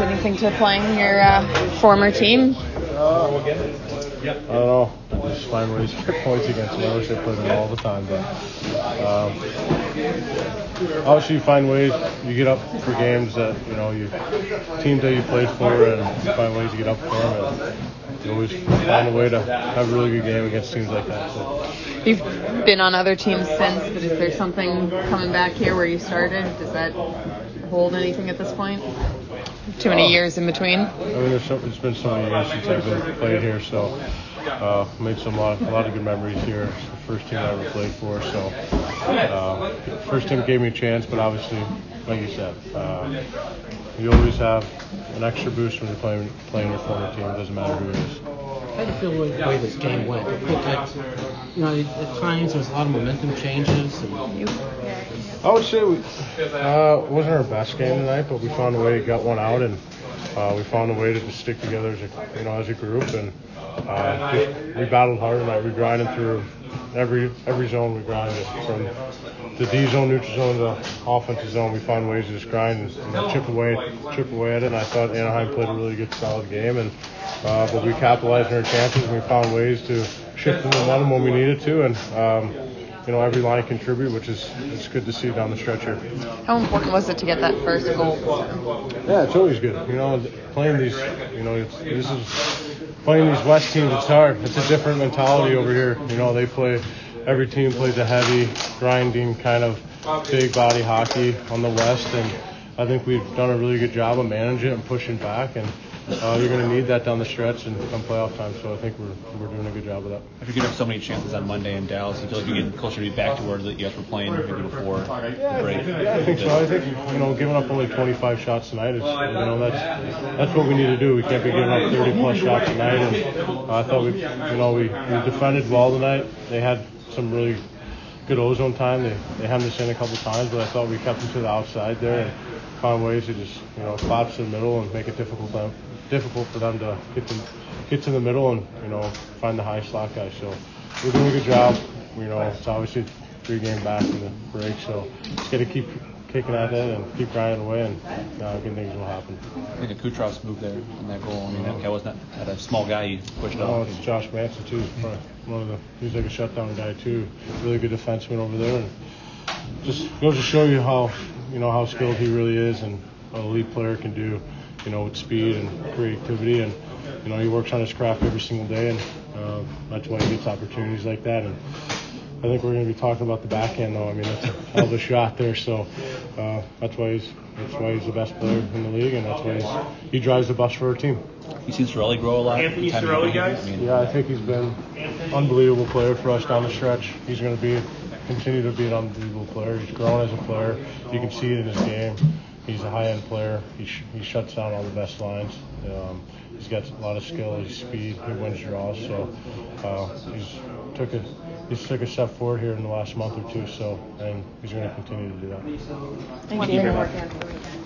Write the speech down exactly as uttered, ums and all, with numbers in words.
anything to playing your uh, former team? Uh, I don't know. Just find ways to get points against them. I wish I played them all the time, but um, obviously you find ways. You get up for games that you know you teams that you played for, and you find ways to get up for them. And you always find a way to have a really good game against teams like that. So. You've been on other teams since, but is there something coming back here where you started? Does that hold anything at this point? Too many years in between? I mean, there's so, it's been so many years since I've been played here, so uh, made some lot, a lot of good memories here. It's the first team I ever played for, so uh, first team gave me a chance, but obviously, like you said, uh, you always have an extra boost when you're playing playing your former team. It doesn't matter who it is. How do you feel like the way this game went? It looked like, you know, at times there was a lot of momentum changes. And I would say we uh, it wasn't our best game tonight, but we found a way to get one out, and uh, we found a way to just stick together as a you know as a group, and uh, just, we battled hard tonight. We grinded through every every zone. We grinded from the D zone, neutral zone, to offensive zone. We found ways to just grind and you know, chip away, chip away at it. And I thought Anaheim played a really good, solid game, and uh, but we capitalized on our chances, and we found ways to shift the momentum when we needed to, and. Um, You know, every line contribute, which is it's good to see down the stretch here. How important was it to get that first goal? Yeah, it's always good. You know, playing these, you know, it's, this is playing these West teams. It's hard. It's a different mentality over here. You know, they play. Every team plays a heavy, grinding kind of big body hockey on the West, and I think we've done a really good job of managing it and pushing back. And Uh, you're going to need that down the stretch and come playoff time, so I think we're we're doing a good job of that. After you have so many chances on Monday in Dallas, you feel like you're getting closer to be back to where you guys were playing maybe before yeah, the break? Yeah, I think so. I think, you know, giving up only twenty-five shots tonight, is, you know, that's that's what we need to do. We can't be giving up thirty-plus shots tonight, and uh, I thought we, you know, we, we defended well tonight. They had some really good ozone time. They, they hemmed us in a couple times, but I thought we kept them to the outside there and found ways to just, you know, collapse in the middle and make it difficult them, difficult for them to get to, get to the middle and, you know, find the high slot guys. So we're doing a good job. You know, it's obviously three game back in the break, so just got to keep kicking at it and keep grinding away, and uh, good things will happen. I think Kucherov's moved there on that goal. I mean, that guy wasn't that a small guy he pushed no, off. it's Josh Manson too. He's probably one of the he's like a shutdown guy too. Really good defenseman over there, and just goes to show you how you know how skilled he really is and what an elite player can do. You know, with speed and creativity, and you know he works on his craft every single day, and uh, that's why he gets opportunities like that. And I think we're going to be talking about the backhand, though. I mean, that's a hell of a shot there. So uh, that's why he's that's why he's the best player in the league, and that's why he's, he drives the bus for our team. He seems to really grow a lot. Anthony Cirelli, guys. I mean, yeah, I think he's been an unbelievable player for us down the stretch. He's going to be continue to be an unbelievable player. He's grown as a player. You can see it in his game. He's a high-end player. He sh- he shuts down all the best lines. Um, he's got a lot of skill. He's speed. He wins draws. So uh, he's took a he's took a step forward here in the last month or two. So and he's going to continue to do that. Thank you.